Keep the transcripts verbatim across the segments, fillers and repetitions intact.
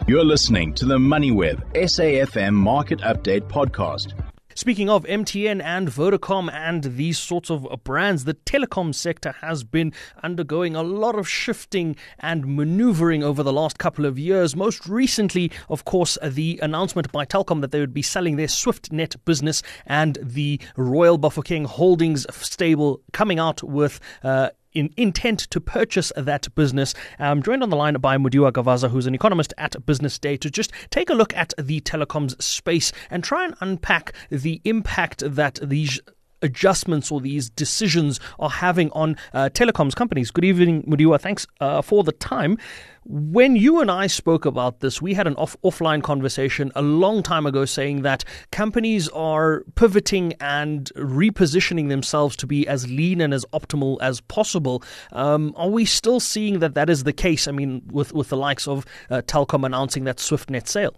You're listening to the MoneyWeb S A F M Market Update Podcast. Speaking of M T N and Vodacom and these sorts of brands, the telecom sector has been undergoing a lot of shifting and maneuvering over the last couple of years. Most recently, of course, the announcement by Telkom that they would be selling their SwiftNet business, and the Royal Bafokeng Holdings stable coming out with uh, in intent to purchase that business. I'm joined on the line by Mudiwa Gavaza, who's an economist at Business Day, to just take a look at the telecoms space and try and unpack the impact that these adjustments or these decisions are having on uh, telecoms companies. Good evening, Mudiwa. Thanks uh, for the time. When you and I spoke about this, we had an off- offline conversation a long time ago saying that companies are pivoting and repositioning themselves to be as lean and as optimal as possible. Um, are we still seeing that that is the case? I mean, with, with the likes of uh, Telkom announcing that SwiftNet sale?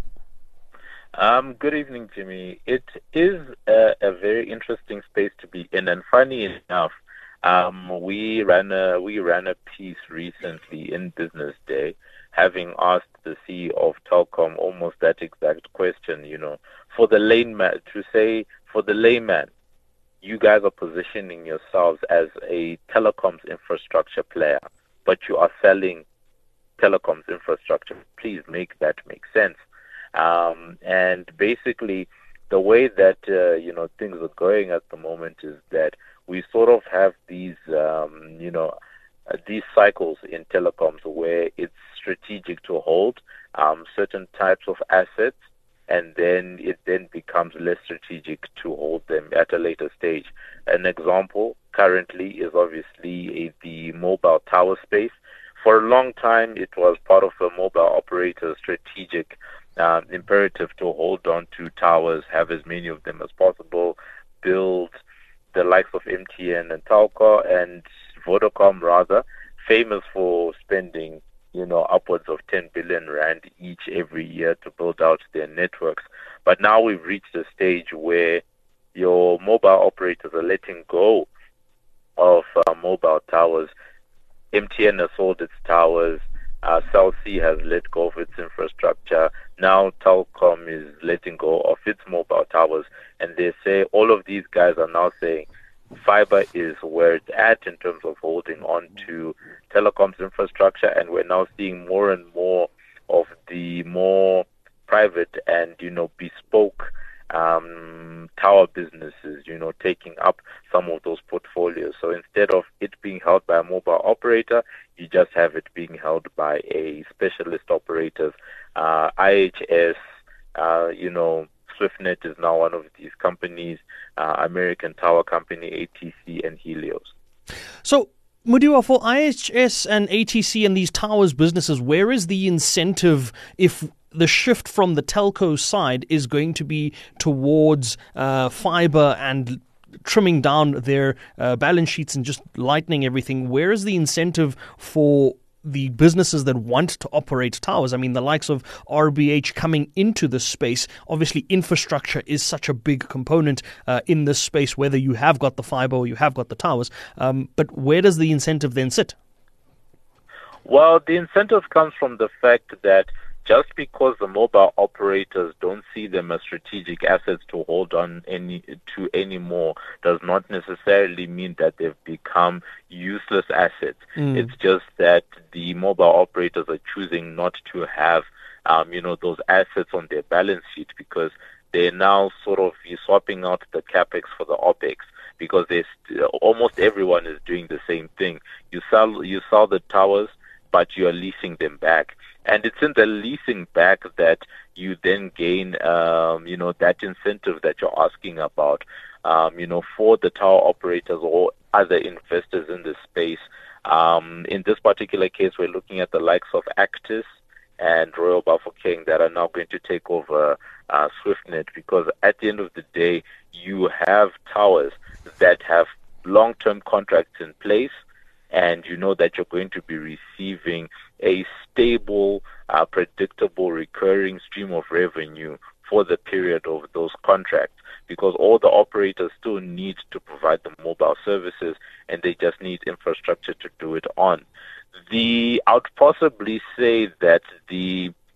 Um, good evening, Jimmy. It is a, a very interesting space to be in, and funny enough, um, we ran a we ran a piece recently in Business Day, having asked the C E O of Telkom almost that exact question. You know, for the layman to say, for the layman, you guys are positioning yourselves as a telecoms infrastructure player, but you are selling telecoms infrastructure. Please make that make sense. Um, and basically, the way that uh, you know things are going at the moment is that we sort of have these um, you know uh, these cycles in telecoms where it's strategic to hold um, certain types of assets, and then it then becomes less strategic to hold them at a later stage. An example currently is obviously the mobile tower space. For a long time, it was part of a mobile operator's strategic Uh, imperative to hold on to towers, have as many of them as possible, build the likes of M T N and Telkom and Vodacom, rather, famous for spending, you know, upwards of ten billion rand each every year to build out their networks. But now we've reached a stage where your mobile operators are letting go of uh, mobile towers. M T N has sold its towers. Uh, Cell C has let go of its infrastructure. Now Telkom is letting go of its mobile towers. And they say all of these guys are now saying fiber is where it's at in terms of holding on to telecoms infrastructure. And we're now seeing more and more of the more private and, you know, bespoke um, tower businesses, you know, taking up some of those portfolios. So instead of it being held by a mobile operator, you just have it being held by a specialist operators. Uh, I H S, uh, you know, SwiftNet is now one of these companies, uh, American Tower Company, A T C, and Helios. So, Mudiwa, for I H S and A T C and these towers businesses, where is the incentive if the shift from the telco side is going to be towards uh, fiber and trimming down their uh, balance sheets and just lightening everything? Where is the incentive for the businesses that want to operate towers? I mean, the likes of R B H coming into this space. Obviously, infrastructure is such a big component uh, in this space, whether you have got the fiber or you have got the towers. Um, but where does the incentive then sit? Well, the incentive comes from the fact that just because the mobile operators don't see them as strategic assets to hold on any to anymore does not necessarily mean that they've become useless assets. Mm. It's just that the mobile operators are choosing not to have, um, you know, those assets on their balance sheet because they're now sort of swapping out the capex for the opex because they st- almost everyone is doing the same thing. You sell you sell the towers, but you are leasing them back. And it's in the leasing back that you then gain, um, you know, that incentive that you're asking about, um, you know, for the tower operators or other investors in this space. Um, in this particular case, we're looking at the likes of Actis and Royal Bafokeng that are now going to take over uh, SwiftNet because at the end of the day, you have towers that have long-term contracts in place, and you know that you're going to be receiving a stable, uh, predictable, recurring stream of revenue for the period of those contracts, because all the operators still need to provide the mobile services and they just need infrastructure to do it on. The I would possibly say that the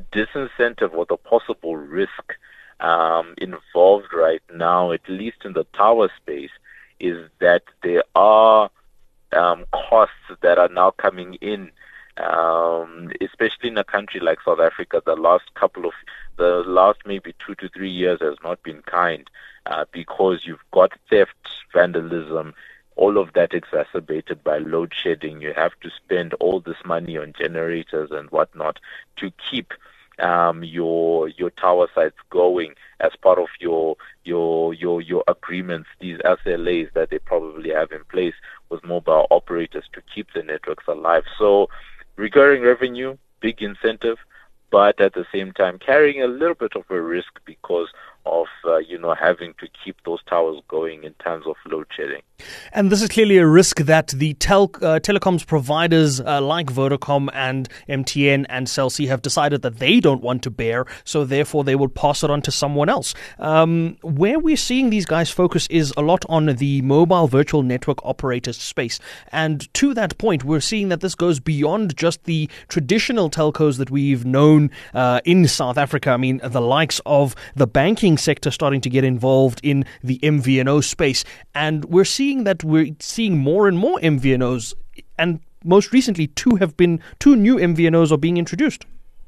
disincentive or the possible risk um, involved right now, at least in the tower space, is that there are um, costs that are now coming in, um, especially in a country like South Africa. The last couple of, the last maybe two to three years has not been kind uh, because you've got theft, vandalism, all of that exacerbated by load shedding. You have to spend all this money on generators and whatnot to keep um, your your tower sites going as part of your your your your agreements, these S L As that they probably have in place with mobile operators to keep the networks alive. So recurring revenue, big incentive, but at the same time carrying a little bit of a risk because of, uh, you know, having to keep those towers going in terms of load shedding. And this is clearly a risk that the tel- uh, telecoms providers uh, like Vodacom and M T N and Cell C have decided that they don't want to bear, so therefore they will pass it on to someone else. Um, where we're seeing these guys focus is a lot on the mobile virtual network operator space. And to that point, we're seeing that this goes beyond just the traditional telcos that we've known uh, in South Africa. I mean, the likes of the banking sector starting to get involved in the M V N O space, and we're seeing that we're seeing more and more M V N Os, and most recently two have been two new M V N Os are being introduced.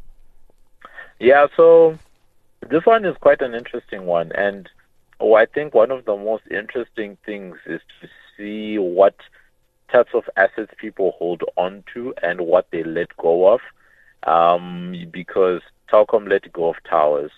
Yeah, so this one is quite an interesting one, and oh, I think one of the most interesting things is to see what types of assets people hold on to and what they let go of, um, because Telkom let go of towers,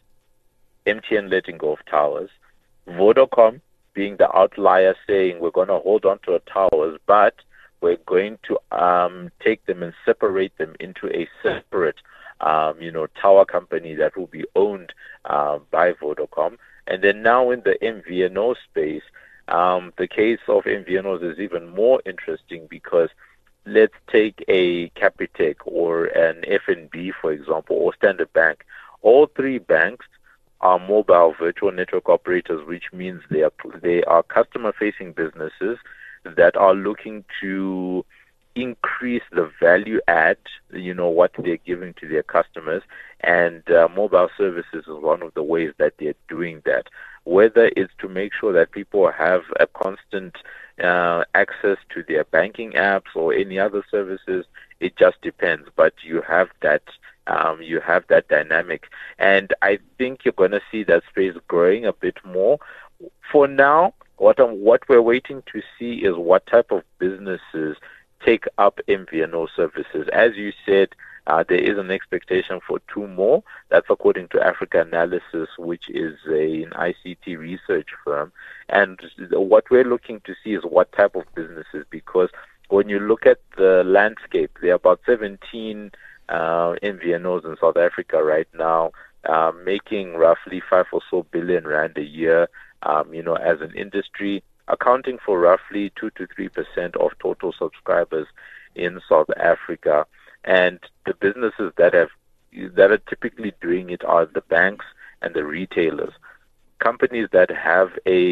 M T N letting go of towers, Vodacom being the outlier saying we're going to hold on to our towers, but we're going to um, take them and separate them into a separate, um, you know, tower company that will be owned uh, by Vodacom. And then now in the M V N O space, um, the case of M V N Os is even more interesting because let's take a Capitec or an F N B, for example, or Standard Bank. All three banks are mobile virtual network operators, which means they are they are customer-facing businesses that are looking to increase the value add, you know, what they're giving to their customers, and uh, mobile services is one of the ways that they're doing that. Whether it's to make sure that people have a constant uh, access to their banking apps or any other services, it just depends. But you have that Um, you have that dynamic, and I think you're going to see that space growing a bit more. For now, what I'm, what we're waiting to see is what type of businesses take up M V N O services. As you said, uh, there is an expectation for two more. That's according to Africa Analysis, which is a, an I C T research firm. And what we're looking to see is what type of businesses, because when you look at the landscape, there are about seventeen Uh, M V N Os in South Africa right now, uh, making roughly five or so billion rand a year, um, you know, as an industry, accounting for roughly two to three percent of total subscribers in South Africa. And the businesses that have that are typically doing it are the banks and the retailers, companies that have a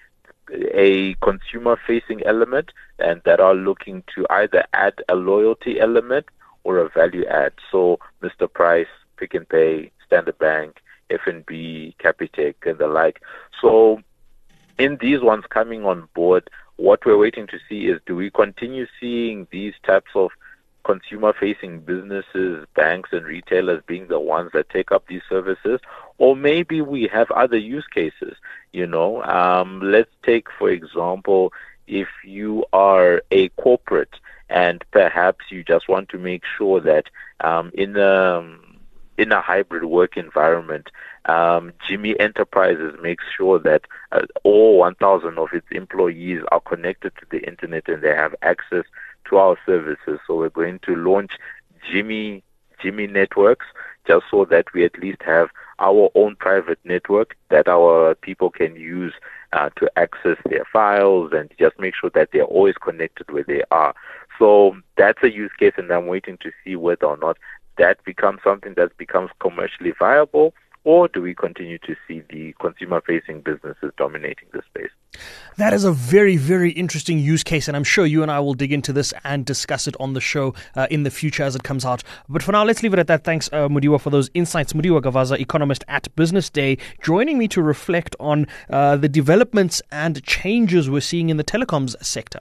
a consumer-facing element and that are looking to either add a loyalty element or a value add. So Mister Price, Pick n Pay, Standard Bank, F N B, Capitec, and the like. So in these ones coming on board, what we're waiting to see is, do we continue seeing these types of consumer-facing businesses, banks and retailers being the ones that take up these services? Or maybe we have other use cases, you know. Um, let's take, for example, if you are a corporate and perhaps you just want to make sure that um, in a in a hybrid work environment, um, Jimmy Enterprises makes sure that uh, all one thousand of its employees are connected to the internet and they have access to our services. So we're going to launch Jimmy Jimmy Networks, just so that we at least have our own private network that our people can use uh, to access their files and just make sure that they're always connected where they are. So that's a use case, and I'm waiting to see whether or not that becomes something that becomes commercially viable, or do we continue to see the consumer-facing businesses dominating the space? That is a very, very interesting use case, and I'm sure you and I will dig into this and discuss it on the show uh, in the future as it comes out. But for now, let's leave it at that. Thanks, uh, Mudiwa, for those insights. Mudiwa Gavaza, economist at Business Day, joining me to reflect on uh, the developments and changes we're seeing in the telecoms sector.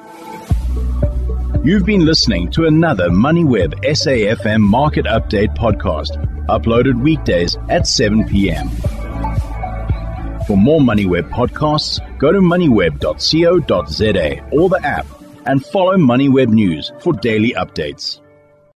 You've been listening to another MoneyWeb S A F M Market Update podcast, uploaded weekdays at seven p.m. For more MoneyWeb podcasts, go to moneyweb dot co dot za or the app and follow MoneyWeb News for daily updates.